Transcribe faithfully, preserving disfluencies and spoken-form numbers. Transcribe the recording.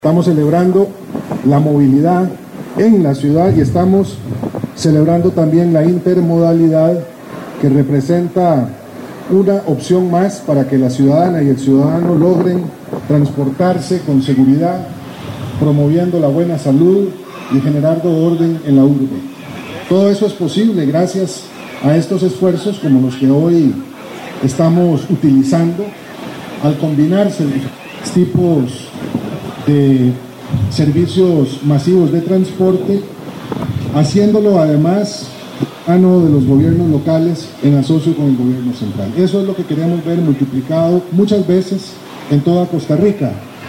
Estamos celebrando la movilidad en la ciudad y estamos celebrando también la intermodalidad, que representa una opción más para que la ciudadana y el ciudadano logren transportarse con seguridad, promoviendo la buena salud y generando orden en la urbe. Todo eso es posible gracias a estos esfuerzos como los que hoy estamos utilizando al combinarse diferentes tipos de servicios masivos de transporte, haciéndolo además a mano de los gobiernos locales en asocio con el gobierno central. Eso es lo que queremos ver multiplicado muchas veces en toda Costa Rica.